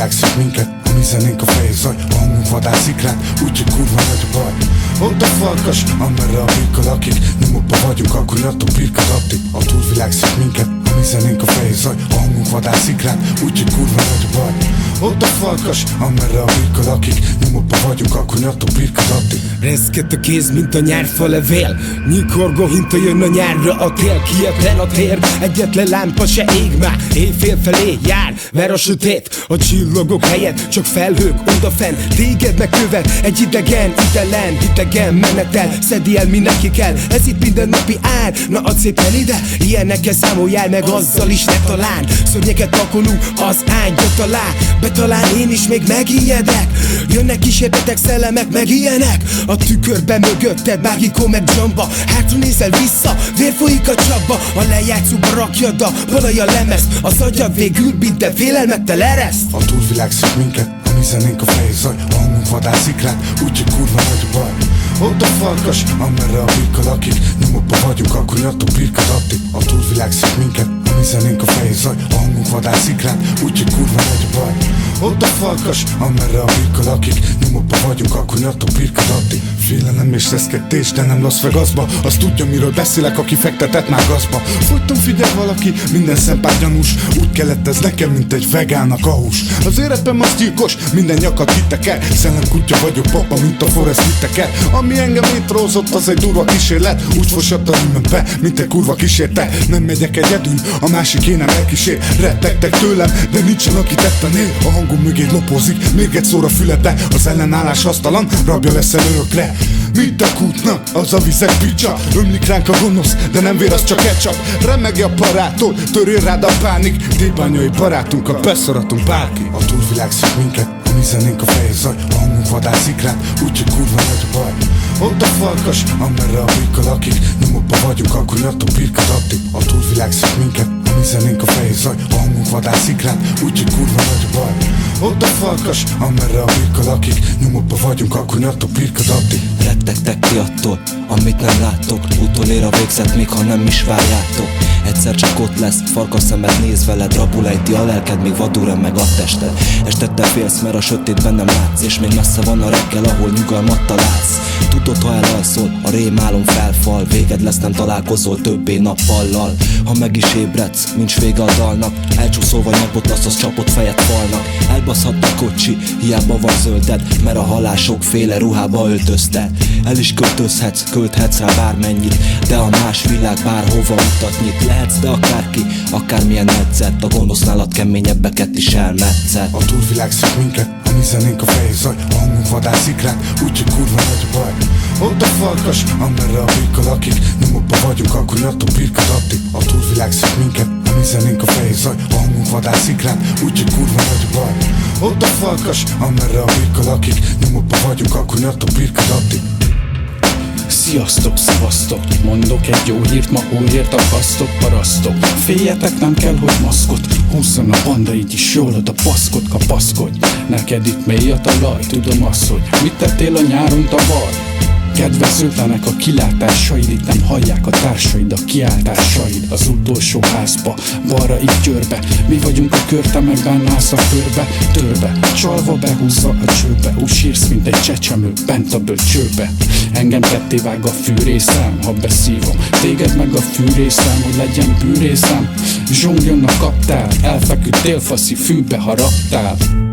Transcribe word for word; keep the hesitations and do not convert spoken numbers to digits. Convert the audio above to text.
túlvilág szűk minket, a mi zenénk a fehér zaj, a hangunk vadászik rád, úgyhogy kurva nagy a baj. Ott a farkas, amerre a birka lakik, nyomokba vagyunk, akkor nyattok birka addig. A túlvilág szűk minket, a mi zenénk a fehér zaj, a hangunk vadászik rád, úgyhogy kurva nagy a baj. Ott a farkas, amerre a birka lakik, nyomokba vagyunk, akkor nyattok birka addig. Reszket a kéz, mint a nyárfa levél, nyikorgó hinta jön a nyárra a tél. Kietlen a tér, egyetlen lámpa se ég már, éjfél felé jár, ver a sötét, a csillagok helyett csak felhők odafenn. Téged megkövet egy idegen, idelen, idegen menetel, szedi el mindenki kell, ez itt mindennapi ár. Na add szépen ide, ilyenekkel számoljál meg, azzal is ne talán. Szörnyeket pakolunk az ágyat alá, betalán én is még megijedek. Jönnek kísértetek szellemek, meg ilyenek. A tükörbe mögötted, Mágikó meg Jamba, hátra nézel vissza, vér folyik a csapba. A lejátszóba rakjad a balaj a lemezt, az agyad végül minden félelmettel ereszt. A túlvilág szűk minket, a mi zenénk a fehér zaj, a hangunk vadászik rád, úgyhogy kurva nagy a baj. Ott a farkas, amerre a birka lakik, nyomokba vagyunk, akkor nyattok birka addig. A túlvilág szűk minket, a mi zenénk a fehér zaj, a hangunk vadászik rád, úgyhogy kurva nagy a baj. Ott a farkas, amerre a birka lakik, nyomokba vagyunk, akkor nyattok birka addig. Félelem és reszkedés, de nem Las Vegasba, azt tudja miről beszélek, aki fektetett már gazba. Folyton figyel valaki, minden szempár gyanús, úgy kellett ez nekem, mint egy vegánnak a hús. Az éretben az gyilkos, minden nyakat hittek el, szellemkutya vagyok papa, mint a Forrest Whitaker. Ami engem létrehozott, az egy durva kísérlet, úgy fosadt a rímembe, mint egy kurva kísérte. Nem megyek egyedül, a másik énem elkísér. Rettegtek tőlem, de nincsen aki tettenél. A hangom mögé lopozik, még egy szóra füledbe. Az ellenállás hasztalan, rabja leszel örökre. Mit a kútnak, az a vizek picsa. Ömlik ránk a gonosz, de nem vér, az csak ketchup. Remegi a parától, törő rád a pánik. Débányai barátunkkal beszaratunk bárki. A túlvilág szűk minket, a mi zenénk a fehér zaj, a hangunk vadászik rád, úgyhogy kurva nagy a baj. Ott a farkas, amerre a birka lakik, nyomokba vagyunk, akkor nyattok birka addig. A túlvilág szűk minket, a mi zenénk a fehér zaj, a hangunk vadászik rád, úgyhogy kurva nagy a baj. Ott a farkas, amerre a birka lakik, nyomokba vagyunk, akkor nyattok birka addig. Rettegtek ti attól, amit nem láttok, utolér a végzet, még ha nem is várjátok. Egyszer csak ott lesz, farkas szemed néz veled, rabul ejti a lelked, még vadul remeg a tested. Este te félsz, mert a sötétben nem látsz, és még messze van a reggel, ahol nyugalmat találsz. Tudod, ha elalszol, a rémálom felfal, véged lesz, nem találkozol többé nappallal. Ha meg is ébredsz, nincs vége a dalnak, elcsúszol vagy megbotlasz, az csapott fejet falnak. Elbaszhat a kocsi, hiába van zölded, mert a halál sokféle ruhába öltözte. El is költözhetsz, költhetsz rá bármennyit, de a más világ bárhova utat nyit. Lehetsz de akárki, akármilyen edzett, a gonosz nálad keményebbeket is elmetszett. A túlvilág szűk minket, a mi zenénk a fehér zaj, a hangunk vadászik rád, úgyhogy kurva nagy a baj. Ott a farkas, amerre a birka lakik, nyomokba vagyunk, akkor nyattok birka addig. A túlvilág szűk minket, a mi zenénk a fehér zaj, a hangunk vadászik rád, úgyhogy kurva nagy a baj. Ott a farkas, amerre a birka lakik, nyomokba vagyunk, akkor nyattok birka addig. Sziasztok, szevasztok, mondok egy jó hírt, ma újért akasztok, parasztok. Féljetek, nem kell, hogy maszkot húzzon a banda, így is jól oda paszkod, kapaszkodj. Neked itt mély a talaj, tudom azt, hogy mit tettél a nyáron tavaly. Kedvezőtlenek a kilátásaid, itt nem hallják a társaid, a kiáltásaid. Az utolsó házba, balra így győrbe, mi vagyunk a kör, te meg bennálsz a körbe. Törbe, csalva behúzza a csőbe, úgy sírsz, mint egy csecsemő, bent a bölcsőbe. Engem ketté vág a fűrészem, ha beszívom, téged meg a fűrészem, hogy legyen bűrészem. Zsongjon a kaptál, elfeküdtél faszi fűbe haraptál.